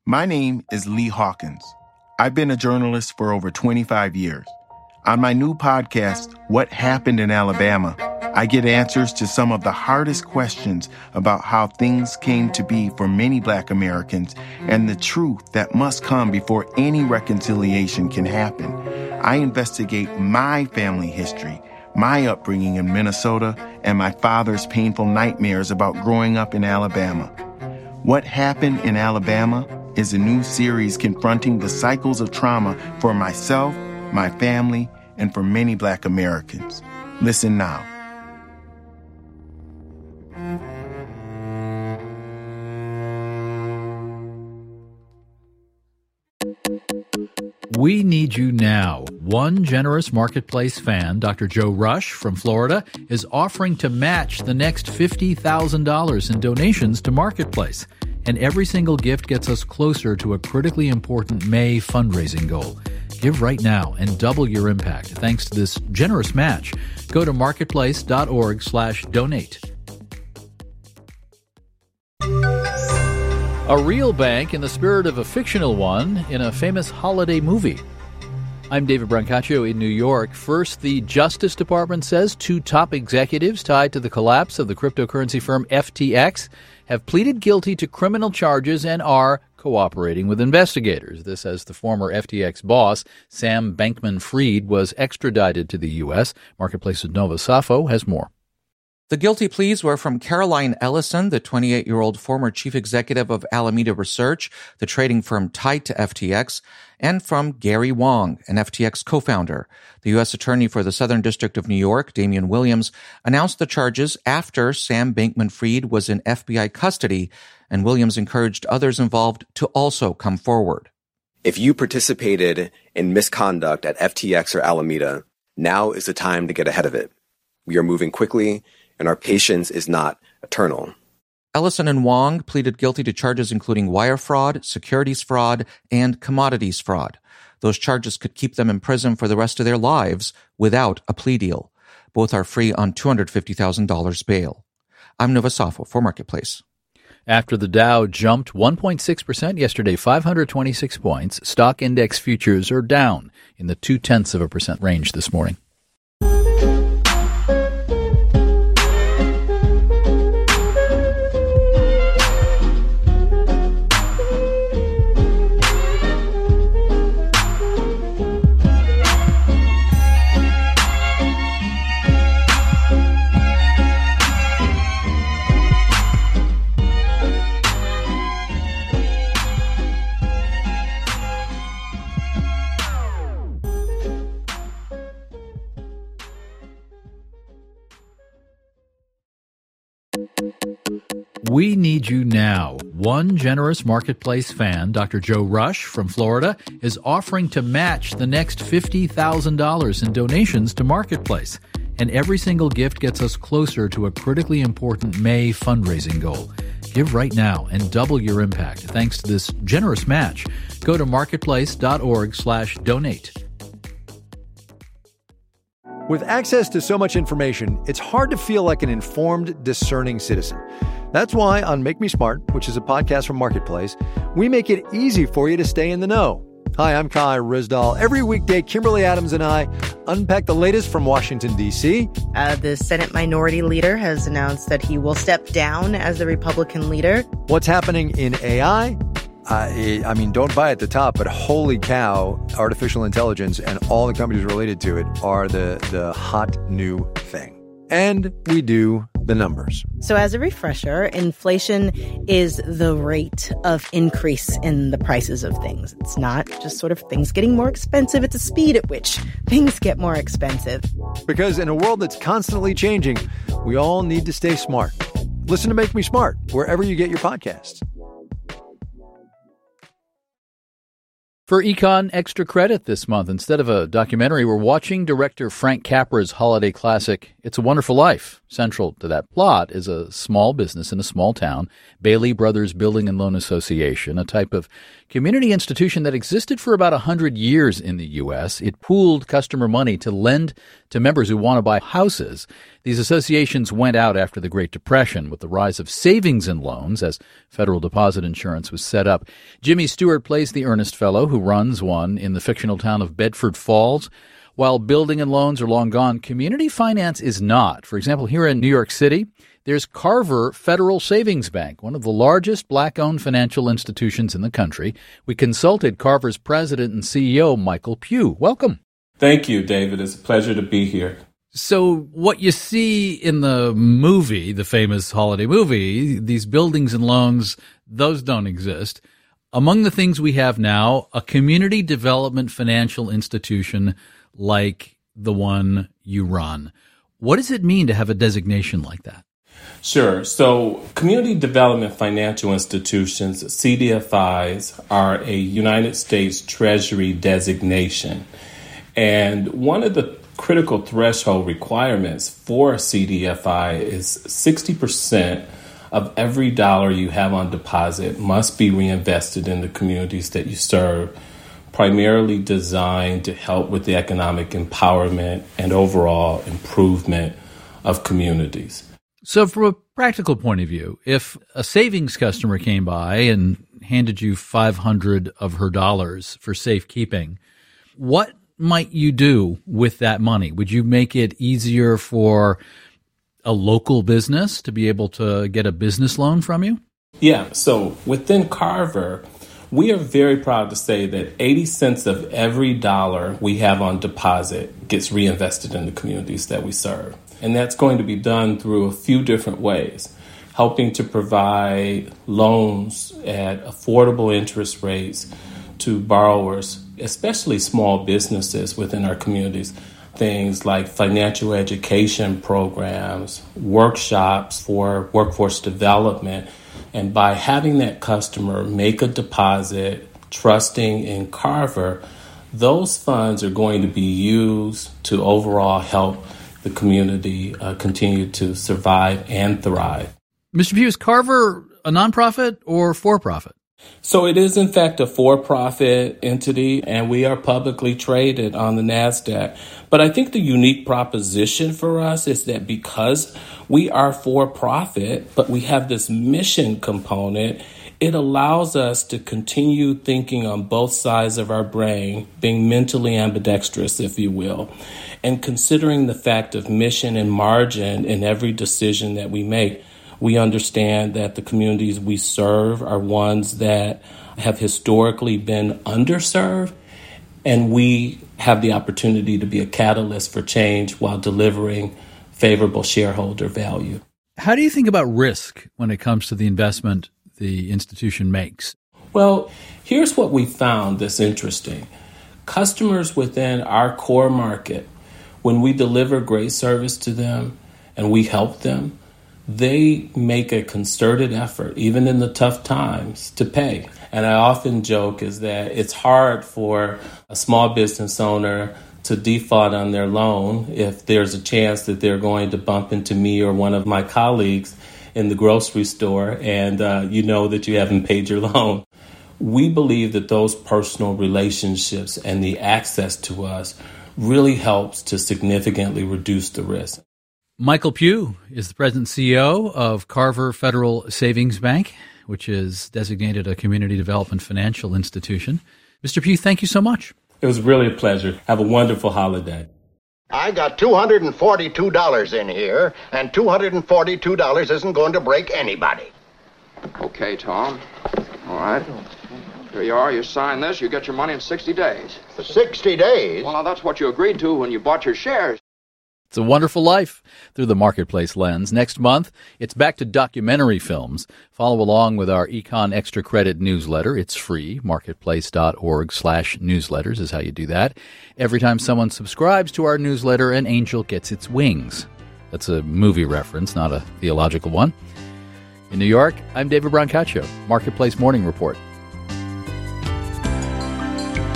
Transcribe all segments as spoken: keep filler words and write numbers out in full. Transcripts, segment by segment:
My name is Lee Hawkins. I've been a journalist for over twenty-five years. On my new podcast, What Happened in Alabama, I get answers to some of the hardest questions about how things came to be for many Black Americans and the truth that must come before any reconciliation can happen. I investigate my family history, my upbringing in Minnesota, and my father's painful nightmares about growing up in Alabama. What Happened in Alabama is a new series confronting the cycles of trauma for myself, my family, and for many Black Americans. Listen now. We need you now. One generous Marketplace fan, Doctor Joe Rush from Florida, is offering to match the next fifty thousand dollars in donations to Marketplace. And every single gift gets us closer to a critically important May fundraising goal. Give right now and double your impact thanks to this generous match. Go to marketplace.org slash donate. A real bank in the spirit of a fictional one in a famous holiday movie. I'm David Brancaccio in New York. First, the Justice Department says two top executives tied to the collapse of the cryptocurrency firm F T X have pleaded guilty to criminal charges and are cooperating with investigators. This as the former F T X boss, Sam Bankman-Fried, was extradited to the U S. Marketplace's Nova Safo has more. The guilty pleas were from Caroline Ellison, the twenty-eight-year-old former chief executive of Alameda Research, the trading firm tied to F T X, and from Gary Wang, an F T X co-founder. The U S attorney for the Southern District of New York, Damian Williams, announced the charges after Sam Bankman-Fried was in F B I custody, and Williams encouraged others involved to also come forward. If you participated in misconduct at F T X or Alameda, now is the time to get ahead of it. We are moving quickly, and our patience is not eternal. Ellison and Wang pleaded guilty to charges including wire fraud, securities fraud, and commodities fraud. Those charges could keep them in prison for the rest of their lives without a plea deal. Both are free on two hundred fifty thousand dollars bail. I'm Nova Safo for Marketplace. After the Dow jumped one point six percent yesterday, five hundred twenty-six points, stock index futures are down in the two-tenths of a percent range this morning. We need you now. One generous Marketplace fan, Doctor Joe Rush from Florida, is offering to match the next fifty thousand dollars in donations to Marketplace. And every single gift gets us closer to a critically important May fundraising goal. Give right now and double your impact thanks to this generous match. Go to marketplace.org slash donate. With access to so much information, it's hard to feel like an informed, discerning citizen. That's why on Make Me Smart, which is a podcast from Marketplace, we make it easy for you to stay in the know. Hi, I'm Kai Rizdal. Every weekday, Kimberly Adams and I unpack the latest from Washington, D C. Uh, the Senate Minority Leader has announced that he will step down as the Republican leader. What's happening in A I? Uh, I mean, don't buy at the top, but holy cow, artificial intelligence and all the companies related to it are the, the hot new thing. And we do the numbers. So as a refresher, inflation is the rate of increase in the prices of things. It's not just sort of things getting more expensive. It's the speed at which things get more expensive. Because in a world that's constantly changing, we all need to stay smart. Listen to Make Me Smart wherever you get your podcasts. For Econ Extra Credit this month, instead of a documentary, we're watching director Frank Capra's holiday classic, It's a Wonderful Life. Central to that plot is a small business in a small town, Bailey Brothers Building and Loan Association, a type of community institution that existed for about one hundred years in the U S. It pooled customer money to lend to members who want to buy houses. These associations went out after the Great Depression with the rise of savings and loans as federal deposit insurance was set up. Jimmy Stewart plays the earnest fellow who runs one in the fictional town of Bedford Falls. While building and loans are long gone, community finance is not. For example, here in New York City, there's Carver Federal Savings Bank, one of the largest black-owned financial institutions in the country. We consulted Carver's president and C E O, Michael Pugh. Welcome. Thank you, David. It's a pleasure to be here. So what you see in the movie, the famous holiday movie, these buildings and loans, those don't exist. Among the things we have now, a community development financial institution like the one you run. What does it mean to have a designation like that? Sure. So community development financial institutions, C D F Is, are a United States Treasury designation. And one of the critical threshold requirements for a C D F I is sixty percent of every dollar you have on deposit must be reinvested in the communities that you serve, primarily designed to help with the economic empowerment and overall improvement of communities. So from a practical point of view, if a savings customer came by and handed you five hundred of her dollars for safekeeping, what might you do with that money? Would you make it easier for a local business to be able to get a business loan from you? Yeah, so within Carver, we are very proud to say that eighty cents of every dollar we have on deposit gets reinvested in the communities that we serve. And that's going to be done through a few different ways, helping to provide loans at affordable interest rates to borrowers, especially small businesses within our communities. Things like financial education programs, workshops for workforce development. And by having that customer make a deposit, trusting in Carver, those funds are going to be used to overall help the community uh, continue to survive and thrive. Mister Pugh, is Carver a nonprofit or for-profit? So it is, in fact, a for-profit entity, and we are publicly traded on the NASDAQ. But I think the unique proposition for us is that because we are for-profit, but we have this mission component, it allows us to continue thinking on both sides of our brain, being mentally ambidextrous, if you will, and considering the fact of mission and margin in every decision that we make. We understand that the communities we serve are ones that have historically been underserved, and we have the opportunity to be a catalyst for change while delivering favorable shareholder value. How do you think about risk when it comes to the investment the institution makes? Well, here's what we found that's interesting. Customers within our core market, when we deliver great service to them and we help them, they make a concerted effort, even in the tough times, to pay. And I often joke is that it's hard for a small business owner to default on their loan if there's a chance that they're going to bump into me or one of my colleagues in the grocery store and uh, you know that you haven't paid your loan. We believe that those personal relationships and the access to us really helps to significantly reduce the risk. Michael Pugh is the president and C E O of Carver Federal Savings Bank, which is designated a community development financial institution. Mister Pugh, thank you so much. It was really a pleasure. Have a wonderful holiday. I got two hundred forty-two dollars in here, and two hundred forty-two dollars isn't going to break anybody. Okay, Tom. All right. Here you are. You sign this. You get your money in sixty days. sixty days? Well, now, that's what you agreed to when you bought your shares. It's a Wonderful Life through the Marketplace lens. Next month, it's back to documentary films. Follow along with our Econ Extra Credit newsletter. It's free. Marketplace.org slash newsletters is how you do that. Every time someone subscribes to our newsletter, an angel gets its wings. That's a movie reference, not a theological one. In New York, I'm David Brancaccio, Marketplace Morning Report.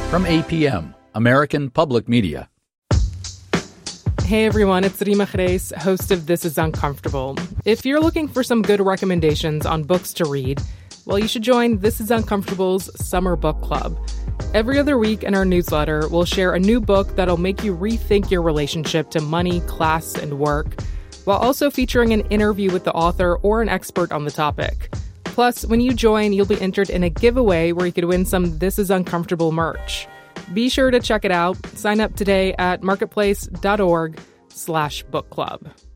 From A P M, American Public Media. Hey everyone, it's Rima Reis, host of This Is Uncomfortable. If you're looking for some good recommendations on books to read, well, you should join This Is Uncomfortable's Summer Book Club. Every other week in our newsletter, we'll share a new book that'll make you rethink your relationship to money, class, and work, while also featuring an interview with the author or an expert on the topic. Plus, when you join, you'll be entered in a giveaway where you could win some This Is Uncomfortable merch. Be sure to check it out. Sign up today at marketplace.org slash book club.